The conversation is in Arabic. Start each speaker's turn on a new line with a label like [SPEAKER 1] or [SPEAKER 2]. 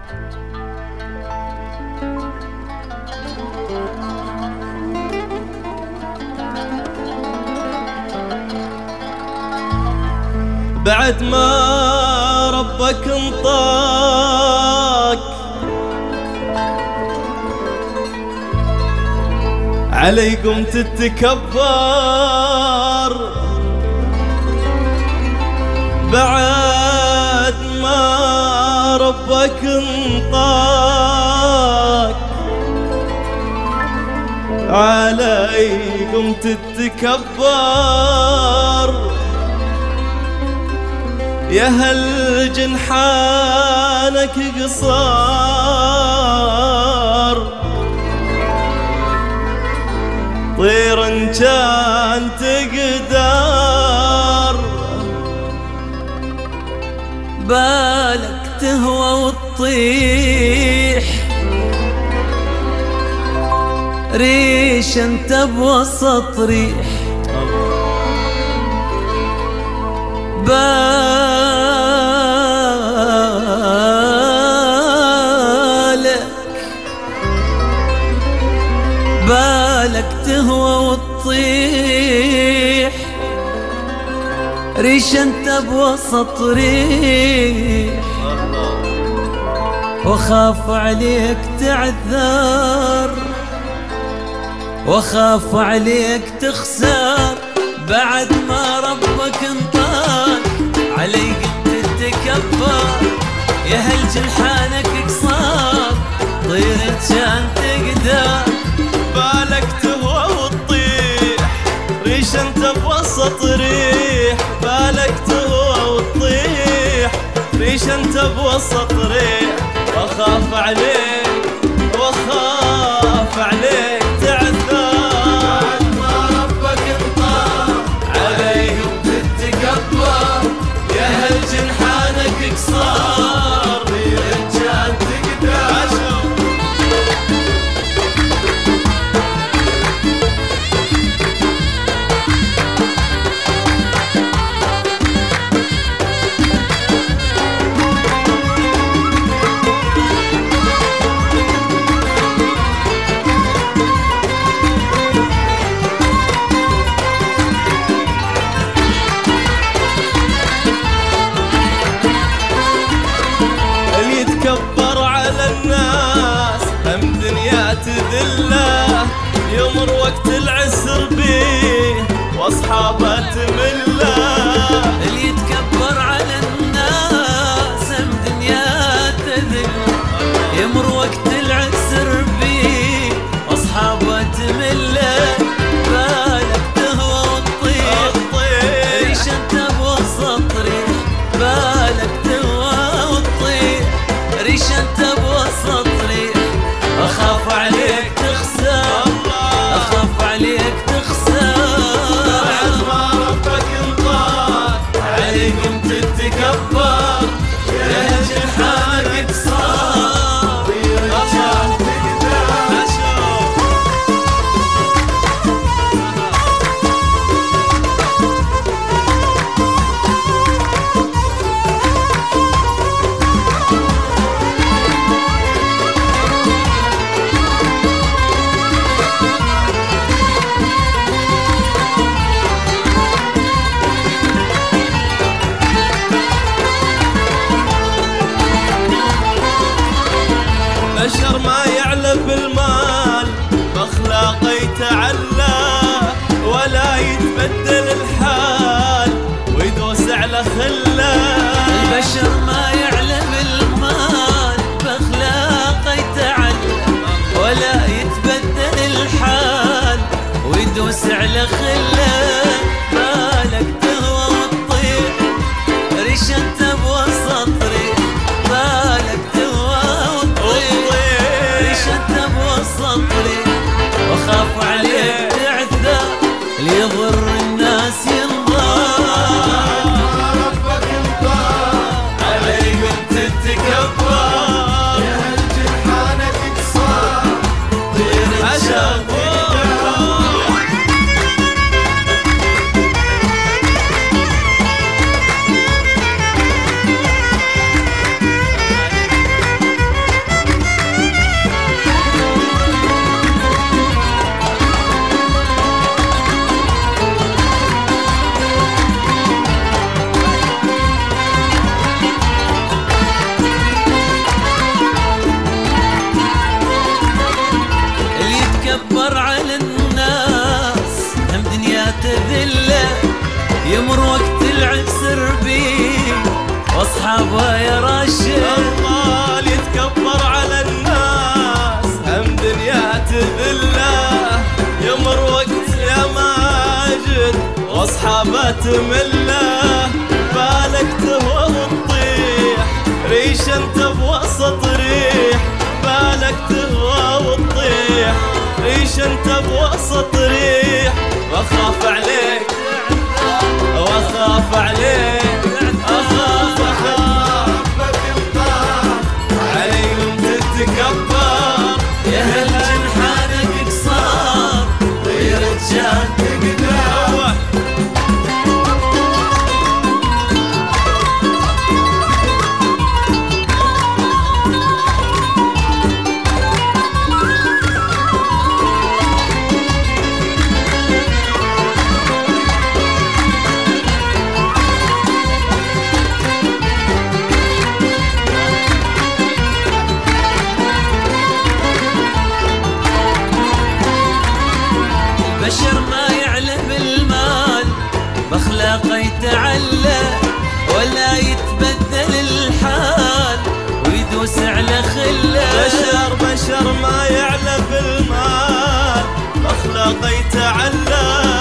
[SPEAKER 1] بعد ما ربك انطاك علي قمت تتكبر، بعد ما ربك انطاك علي قمت تتكبر. يا هل جنحانك قصار، طير ان كان تقدر،
[SPEAKER 2] بالك تهوى وتطيح، ريش انت بوسط ريح، بالك تهوى وتطيح، ريش انت بوسط ريح، وخاف عليك تعذر، وخاف عليك تخسر. بعد ما ربك انطاك علي قمت تتكبر، يا هل جنحانك قصار، طير ان كان تقدر،
[SPEAKER 1] بالك تهوى وتطيح، ريش انت بوسط ريح، بالك تهوى وتطيح، ريش انت بوسط ريح، واخاف عليك واخاف عليك تعذر.
[SPEAKER 2] بعد ما ربك انطاك علي قمت تتكبر، يا هل جنحانك قصار، طير ان كان تقدر.
[SPEAKER 1] يتكبر على الناس هم دنيا تذله، يمر وقت العسر بيه واصحابه تمله.
[SPEAKER 2] اللي يتكبر على الناس هم دنيا تذل، يمر وقت العسر بيه واصحابه تمله. بالك تهوى وتطيح، ريش انت بوسط ريح، بالك تهوى وتطيح، ريش انت بوسط ريح، اخاف عليك تخسر، اخاف عليك تخسر. بعد ما ربك انطاك علي قمت تتكبر، يا هل جنحانك قصار، طير ان كان تقدر.
[SPEAKER 1] بشر ما يعلى بالمال باخلاقه يتعلى، ولا يتبدل الحال ويدوس على خله.
[SPEAKER 2] البشر ما يعلى بالمال باخلاقه يتعلى، ولا يتبدل الحال ويدوس على خله. بالك تهوى وتطيح، ريش انت بوسط ريح، بالك تهوى وتطيح، ريش انت بوسط ريح، وخاف عليك تعذر، اللي يضر الناس ينضر. ربك انطاك علي قمت تتكبر، يا هل جنحانك قصار، طير ان كان تقدر.
[SPEAKER 1] سحابات مله بالك تهوى وتطيح ريش انت بوسط ريح بالك تهوى وتطيح ريش انت بوسط ريح واخاف عليك واخاف عليك اخاف عليهم تتكبر
[SPEAKER 2] يا هل جنحانك قصار طيرت جان تقدر بشر ما يعلم المال بأخلاقه يتعلى ولا يتبدل الحال ويدوس على خله
[SPEAKER 1] بشر ما يعلم المال بأخلاقه يتعلى